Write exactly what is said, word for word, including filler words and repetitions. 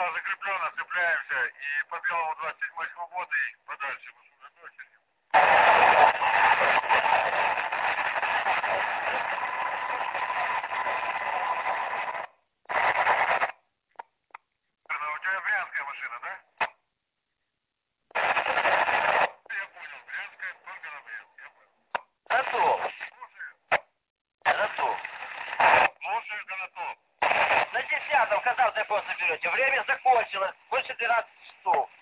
полоса закреплена, цепляемся и по белому двадцать седьмой свободы и подальше. У тебя брянская машина, да? Я понял, брянская только на Брянск. Готов. Готов. Слушаю, готов. На десятом, когда в депо заберете? Время закончилось. Больше двенадцати часов.